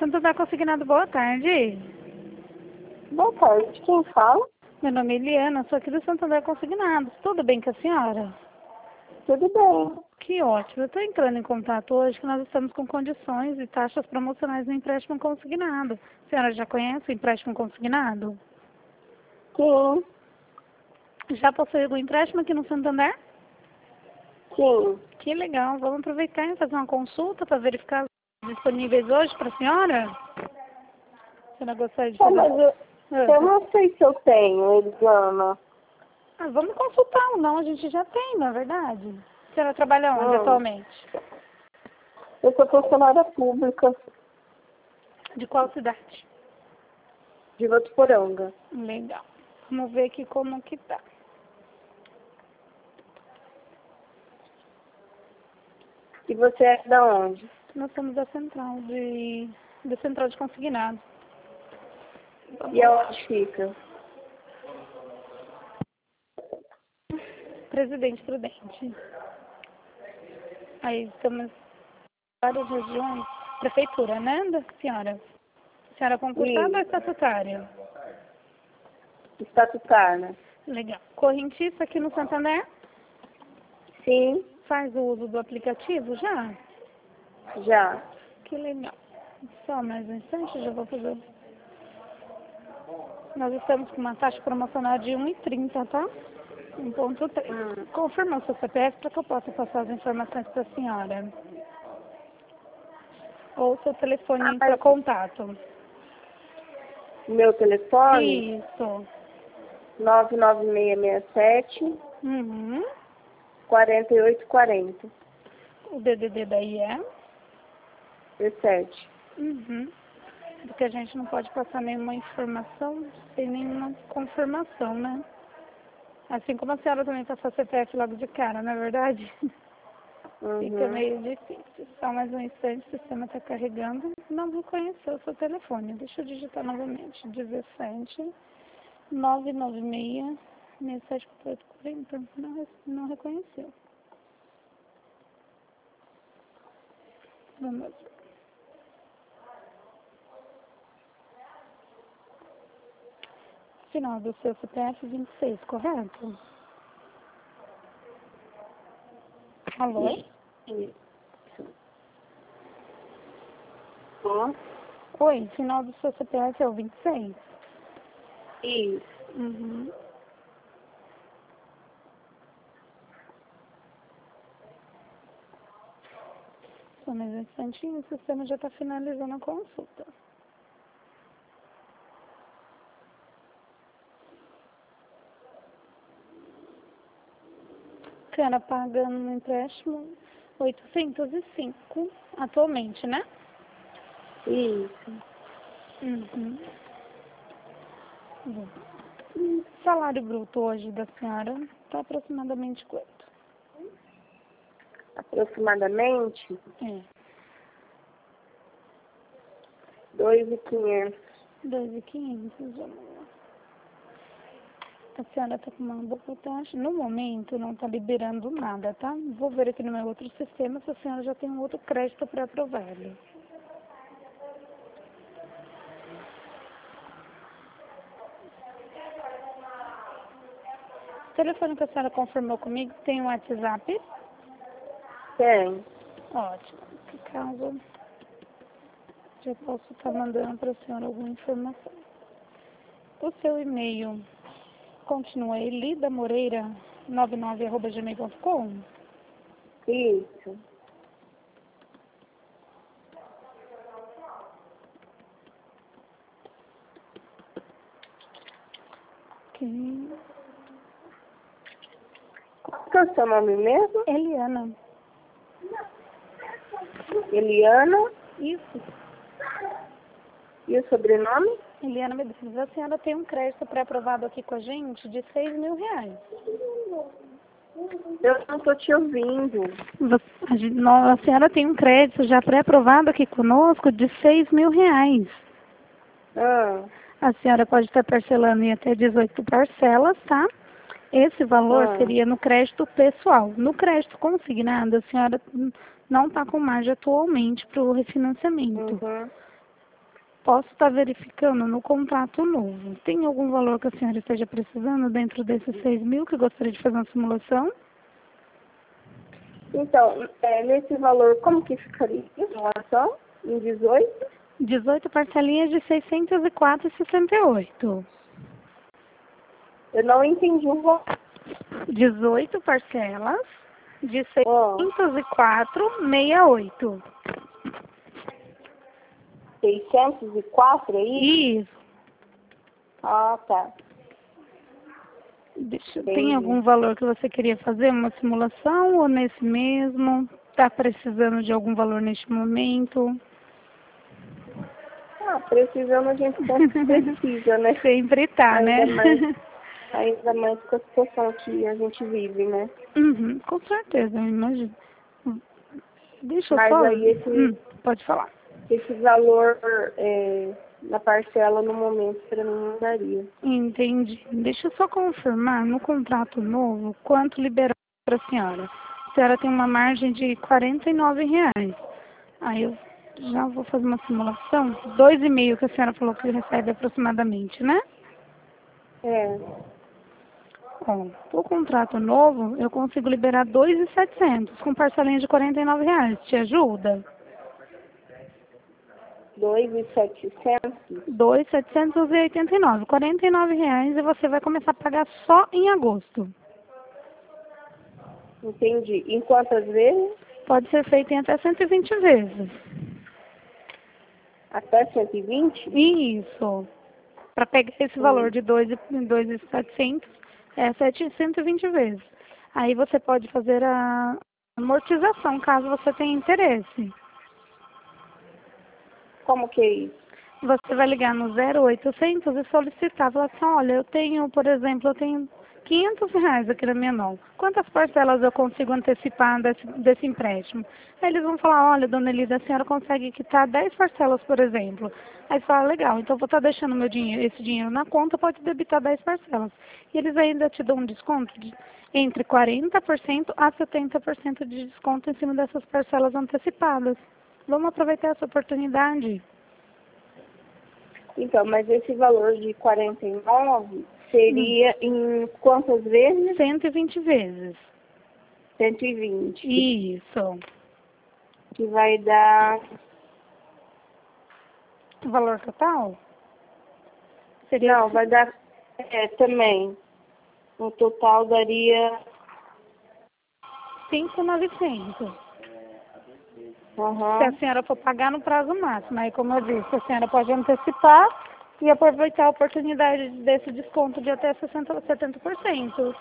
Santander Consignado, boa tarde. Boa tarde, quem fala? Meu nome é Eliana, sou aqui do Santander Consignado. Tudo bem com a senhora? Tudo bem. Que ótimo. Eu estou entrando em contato hoje que nós estamos com condições e taxas promocionais no empréstimo consignado. A senhora já conhece o empréstimo consignado? Sim, Já possui algum empréstimo aqui no Santander? sim. Que legal. Vamos aproveitar e fazer uma consulta para verificar os disponíveis hoje para a senhora? A senhora gostaria de fazer? Mas eu não sei se eu tenho, Eliana. Vamos consultar ou não, a gente já tem, na verdade. A senhora trabalha onde atualmente? Eu sou funcionária pública De qual cidade? de Votuporanga. Legal. Vamos ver aqui como que tá. E você é da onde? Nós somos da central de consignado. E aonde fica? Presidente Prudente. Aí estamos em várias regiões. Prefeitura, né, da senhora? Senhora concursada ou estatutária? Estatutária. Legal. Correntista aqui no Santander? Sim, Faz o uso do aplicativo já? já. Que legal. Só mais um instante, já vou fazer. Nós estamos com uma taxa promocional de 1,30, tá? 1,3. Confirma o seu CPF para que eu possa passar as informações para a senhora. Ou seu telefone para contato. Meu telefone? Isso. 99667 Uhum. 4840. O DDD daí é? 17. Uhum. Porque a gente não pode passar nenhuma informação sem nenhuma confirmação, né? Assim como a senhora também passou a CPF logo de cara, não é verdade? Fica meio difícil. Só mais um instante, o sistema está carregando. Não reconheceu o seu telefone. Deixa eu digitar novamente. 17 996 674840. Não reconheceu. Vamos ver. Final do seu CPF 26, correto? Alô? Isso. Oi, final do seu CPF é o 26? Isso. Uhum. Só mais um instantinho, o sistema já está finalizando a consulta. A senhora paga no empréstimo 805 atualmente, né? Isso. Uhum. Bom. O salário bruto hoje da senhora está aproximadamente quanto? Aproximadamente É. 2.500. 2.500, vamos lá. A senhora está com uma boa taxa. No momento não está liberando nada, tá? Vou ver aqui no meu outro sistema se a senhora já tem um outro crédito pré-aprovado. O telefone que a senhora confirmou comigo tem um WhatsApp? Tem. Ótimo. Que caso já posso estar mandando para a senhora alguma informação. O seu e-mail continua elidamoreira99@gmail.com? Isso. Ok. Qual que é o seu nome mesmo? Eliana. Eliana. Isso. E o sobrenome? Eliana Medeiros. A senhora tem um crédito pré-aprovado aqui com a gente de R$ 6.000. Eu não estou te ouvindo. A senhora tem um crédito já pré-aprovado aqui conosco de R$ 6.000. A senhora pode estar parcelando em até 18 parcelas, tá? Esse valor seria no crédito pessoal. No crédito consignado, a senhora não está com margem atualmente para o refinanciamento. Posso estar verificando no contrato novo. Tem algum valor que a senhora esteja precisando dentro desses 6.000 que gostaria de fazer uma simulação? Então, nesse valor, como que ficaria em relação? Em 18? 18 parcelinhas de R$ 604,68. Eu não entendi o valor. 18 parcelas de R$ 604,68. 604 aí? Isso. Ah, tá. Tem algum valor que você queria fazer uma simulação ou nesse mesmo? Está precisando de algum valor neste momento? Precisando a gente sempre precisa, né? Sempre tá, né? Ainda mais com a situação que a gente vive, né? Uhum, com certeza, eu imagino. Deixa eu Mas só... aí pode falar. Esse valor na parcela no momento para mim não daria. Entendi. Deixa eu só confirmar no contrato novo quanto liberou para a senhora. A senhora tem uma margem de R$ 49,00. Aí eu já vou fazer uma simulação. 2,5 que a senhora falou que recebe aproximadamente, né? Ó, o contrato novo eu consigo liberar 2.700 com parcelinha de R$ 49,00. Te ajuda? 2.700? 2.789. R$ 49,00 e você vai começar a pagar só em agosto. Entendi. Em quantas vezes? Pode ser feito em até 120 vezes. Até 120? Isso. Para pegar esse valor de 2.700, é 120 vezes. Aí você pode fazer a amortização, caso você tenha interesse. Como que é isso? Você vai ligar no 0800 e solicitar. Falar assim, olha, eu tenho, por exemplo, R$ 500 aqui na minha mão. Quantas parcelas eu consigo antecipar desse empréstimo? Aí eles vão falar, olha, dona Elida, a senhora consegue quitar 10 parcelas, por exemplo. Aí você fala, legal, então eu vou estar deixando esse dinheiro na conta, pode debitar 10 parcelas. E eles ainda te dão um desconto de entre 40% a 70% de desconto em cima dessas parcelas antecipadas. Vamos aproveitar essa oportunidade. Então, mas esse valor de 49 seria em quantas vezes? 120 vezes. 120. Isso. Que vai dar... O valor total? Não, vai dar... também. No total daria... 5.900. Uhum. Se a senhora for pagar no prazo máximo. Aí, como eu disse, a senhora pode antecipar e aproveitar a oportunidade desse desconto de até 70%.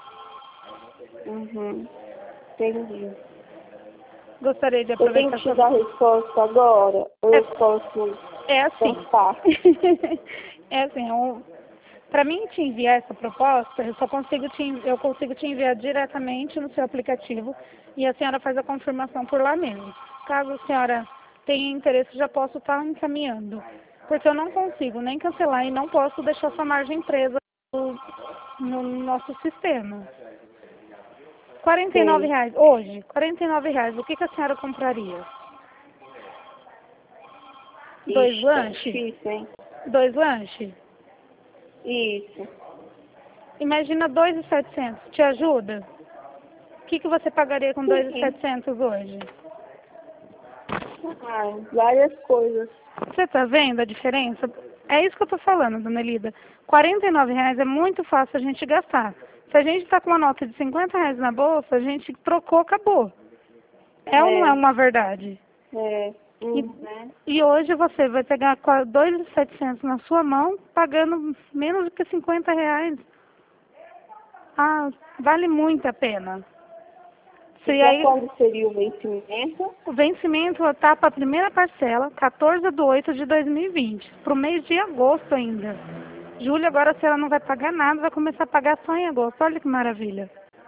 Uhum. Entendi. Gostaria de Eu tenho aproveitar que te dar a resposta agora? Ou eu posso assim. pensar? É assim, para mim te enviar essa proposta, eu consigo te enviar diretamente no seu aplicativo e a senhora faz a confirmação por lá mesmo. Caso a senhora tenha interesse, já posso estar encaminhando. Porque eu não consigo nem cancelar e não posso deixar sua margem presa no nosso sistema. R$ 49,00 hoje, R$ 49,00, o que a senhora compraria? Dois lanches? Difícil, hein? 2 lanches? Isso. Imagina 2.700, te ajuda? O que você pagaria com 2.700 hoje? Várias coisas. Você está vendo a diferença? É isso que eu estou falando, dona Elida. R$ 49,00 é muito fácil a gente gastar. Se a gente está com uma nota de R$ 50,00 na bolsa, a gente trocou, acabou. Ou não é uma verdade? E hoje você vai pegar 2.700 na sua mão, pagando menos do que R$ 50,00. Vale muito a pena. Quando seria o vencimento? O vencimento está para a primeira parcela, 14/8/2020, para o mês de agosto ainda. Julho agora a senhora não vai pagar nada, vai começar a pagar só em agosto. Olha que maravilha.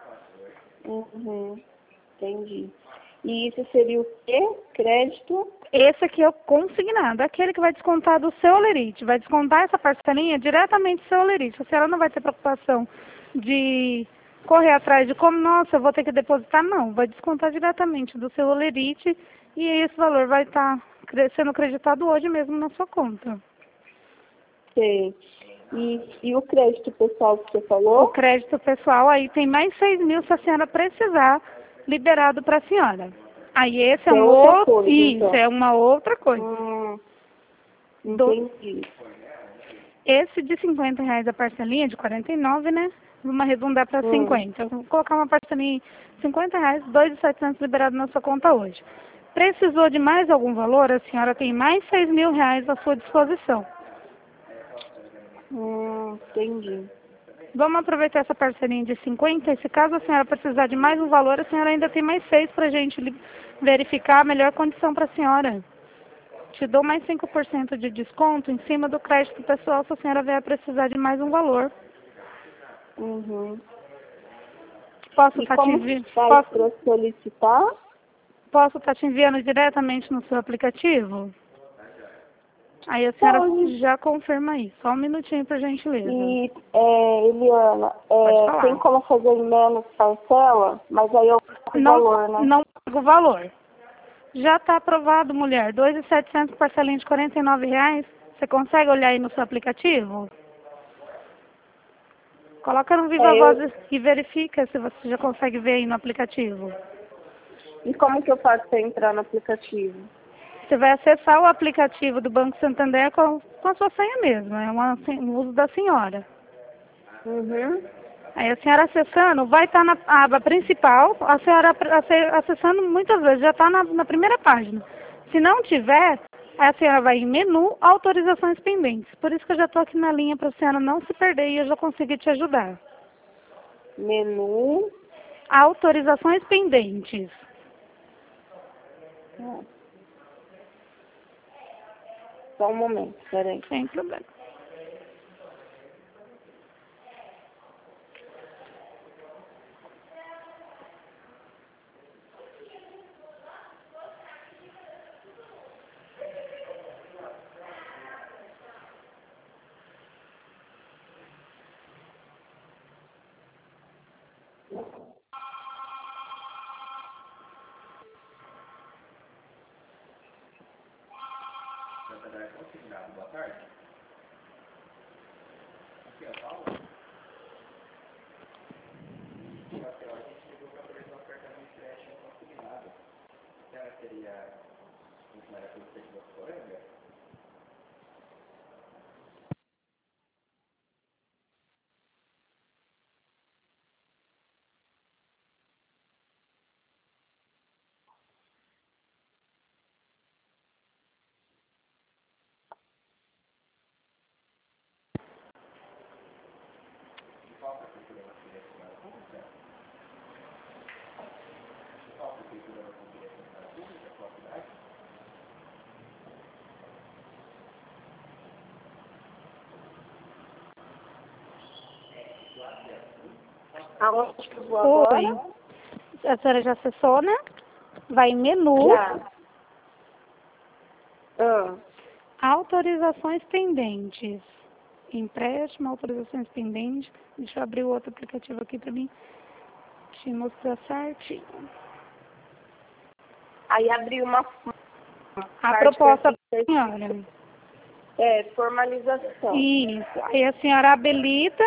Entendi. E isso seria o quê? Crédito? Esse aqui é o consignado, aquele que vai descontar do seu olerite. Vai descontar essa parcelinha diretamente do seu olerite. A senhora não vai ter preocupação de correr atrás de como, nossa, eu vou ter que depositar. Não, vai descontar diretamente do seu olerite e esse valor vai estar sendo creditado hoje mesmo na sua conta. Sei. E o crédito pessoal que você O falou? crédito pessoal aí tem mais 6 mil se a senhora precisar, liberado para a senhora. Aí esse é Que é um outra outro, coisa, isso então. é uma outra coisa. Entendi. Esse de R$ 50 a parcelinha, de 49, né? Vamos arredondar para 50. Eu vou colocar uma parcelinha de R$ 50, 2.700 liberado na sua conta hoje. Precisou de mais algum valor? A senhora tem mais R$ 6 mil à sua disposição. Entendi. Vamos aproveitar essa parcelinha de 50. E se caso a senhora precisar de mais um valor, a senhora ainda tem mais 6 para a gente verificar a melhor condição para a senhora. Te dou mais 5% de desconto em cima do crédito pessoal se a senhora vier precisar de mais um valor. Posso E estar como que faz para solicitar? Posso estar te enviando diretamente no seu aplicativo? Aí a senhora Pode. já confirma aí. Só um minutinho, por gentileza. E, Eliana, Pode falar. tem como fazer em menos parcela? Mas aí eu pago o valor, né? Não paga o valor. Já está aprovado, mulher. 2.700 parcelinha de R$ 49. Você consegue olhar aí no seu aplicativo? Coloca no Viva Voz e verifica se você já consegue ver aí no aplicativo. E como que eu faço para entrar no aplicativo? Você vai acessar o aplicativo do Banco Santander com a sua senha mesmo. É um uso da senhora. Aí a senhora acessando, vai estar na aba principal, a senhora acessando muitas vezes, já está na primeira página. Se não tiver, a senhora vai em menu, autorizações pendentes. Por isso que eu já estou aqui na linha para a senhora não se perder e eu já consegui te ajudar. Menu. Autorizações pendentes. Só um momento, peraí. Sem problema. Boa tarde. Aqui, ó, Paulo. A gente ligou para oferecer uma oferta de empréstimo consignado. A senhora seria funcionária pública de Votuporanga? Qual a prefeitura você queria funcionária pública? Qual prefeitura você queria funcionária pública? Qual cidade? Aonde que eu vou agora? Oi. A senhora já acessou, né? Vai em menu. Já. Autorizações pendentes. Empréstimo, autorizações pendentes. Deixa eu abrir o outro aplicativo aqui para mim te mostrar certinho. Aí abri uma A proposta para a senhora. Formalização. Isso. Aí a senhora habilita.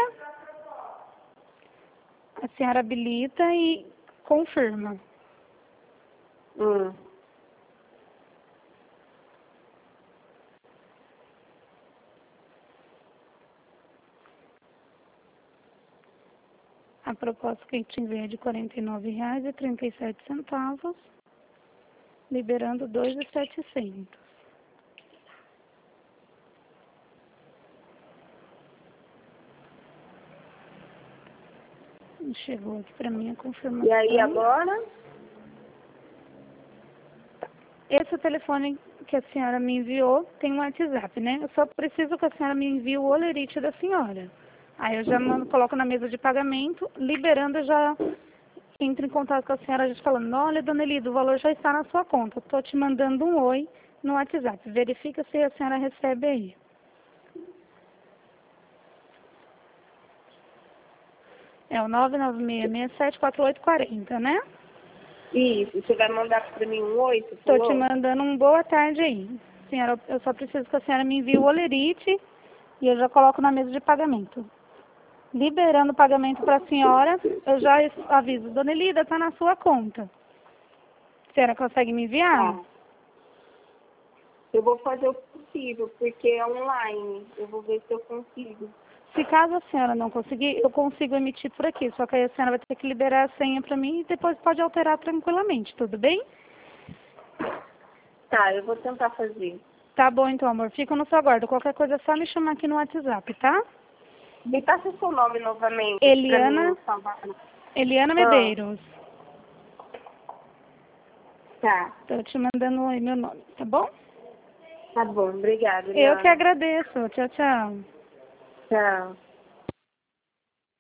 A senhora habilita e confirma. A proposta que a gente envia é de R$ 49,37, liberando 2.700. Chegou aqui para mim a confirmação. E aí agora? Esse telefone que a senhora me enviou tem um WhatsApp, né? Eu só preciso que a senhora me envie o olerite da senhora. Aí eu já coloco na mesa de pagamento, liberando, eu já entro em contato com a senhora, a gente falando, olha, dona Elida, o valor já está na sua conta. Estou te mandando um oi no WhatsApp. Verifica se a senhora recebe aí. É o 996674840, né? Isso, você vai mandar para mim um oi? Você Estou falou? te mandando um boa tarde aí. Senhora, eu só preciso que a senhora me envie o olerite e eu já coloco na mesa de pagamento. Liberando o pagamento para a senhora, eu já aviso. Dona Elida, está na sua conta. A senhora consegue me enviar? Tá. Eu vou fazer o possível, porque é online. Eu vou ver se eu consigo. Se caso a senhora não conseguir, eu consigo emitir por aqui. Só que aí a senhora vai ter que liberar a senha para mim e depois pode alterar tranquilamente, tudo bem? Tá, eu vou tentar fazer. Tá bom então, amor. Fico no seu aguardo. Qualquer coisa é só me chamar aqui no WhatsApp, tá? Me passa o seu nome novamente. Eliana, Pra mim salvar. Eliana Medeiros. Tá, Tô te mandando aí meu nome, tá bom? tá bom. Obrigada, Eu que Eliana. agradeço. Tchau, tchau. Tchau.